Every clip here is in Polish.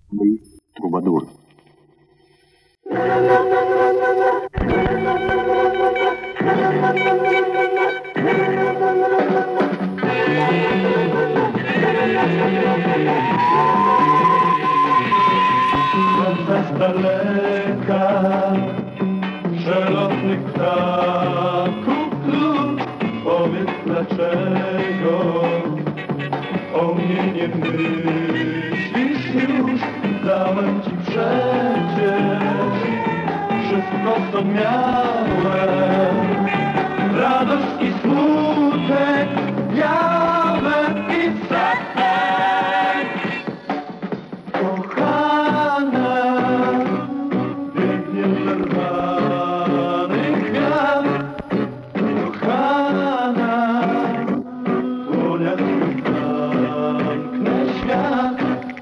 Мы трубадуры. Z daleka przelotnych ptaków klub, powiedz dlaczego o mnie nie myślisz już. Dałem ci przecież wszystko, co miałem, radość i smutek, jawę i setek. Kochana, biegnie zerwany kwiat. Kochana, dłonia twój zamknę świat.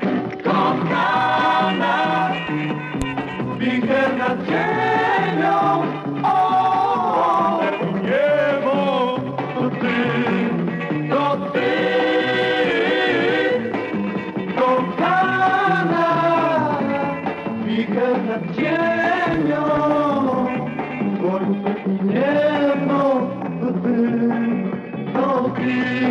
Kochana, wicher nad ziemią, o, niebo, to ty, to ty. Kochana, wicher nad ziemią, słońce i niebo, to ty, to ty.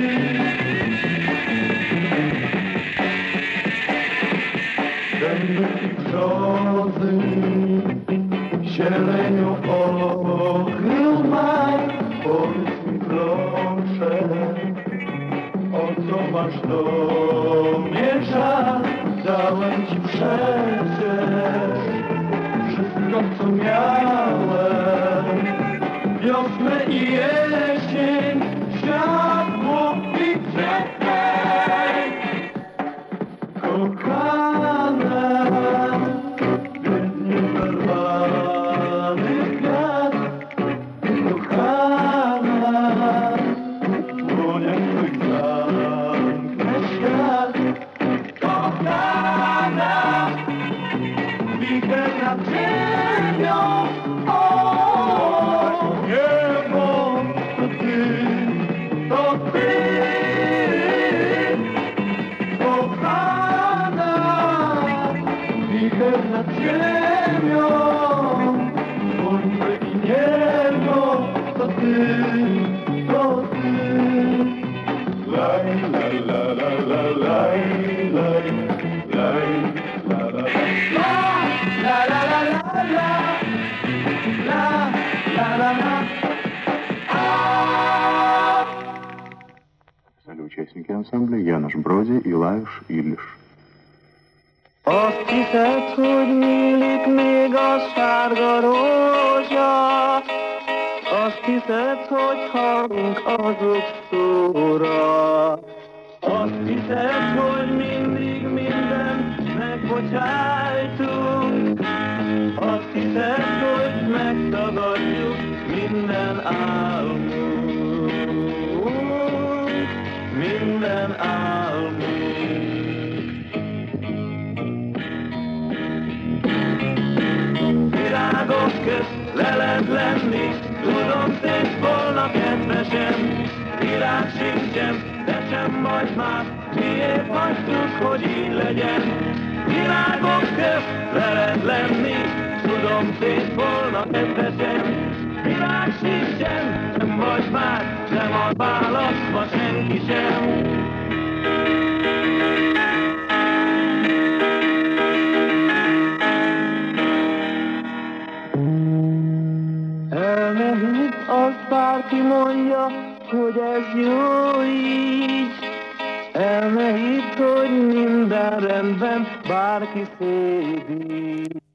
Dęby i brzozy, zielenią okrył maj. Powiedz mi proszę, o co masz do mnie żal? Dałem ci przecież wszystko, co miałem, wiosnę i jesień, światło i kwiatek. Kochana, biednie zerwany kwiat. Kochana, dłonia twych zamknę świat. Kochana, wicher nad ziemią, o, niebo, to ty, to ty. Kochana, wicher nad ziemią, słońce i niebo, to ty, to ty. Laj, la, la, la, la, laj, laj, laj, la, la, la, la, la, la, la, la, la, la. Стали участники ансамбля János Bródi и Lajos Illis. Azt hiszed, hogy nyílik még a sárga rózsa, azt hiszed, hogy hallunk azok szóra. Azt hiszed, hogy mindig mindent megbocsájtunk, azt hiszed, hogy megtagadjuk minden álmunk, minden álmunk. Virágok közt le lehet lenni, tudom, szép volna kedvesem. Virág sincsen, de sem vagy már, miért hagytuk, hogy így legyen. Virágok közt le lehet lenni, tudom, szép volna kedvesem. Virág sincsen, nem vagy már, nem ad választva senki sem. El ne hidd, azt bárki mondja, hogy ez jó így. El ne hidd, hogy minden rendben, bárki szédít.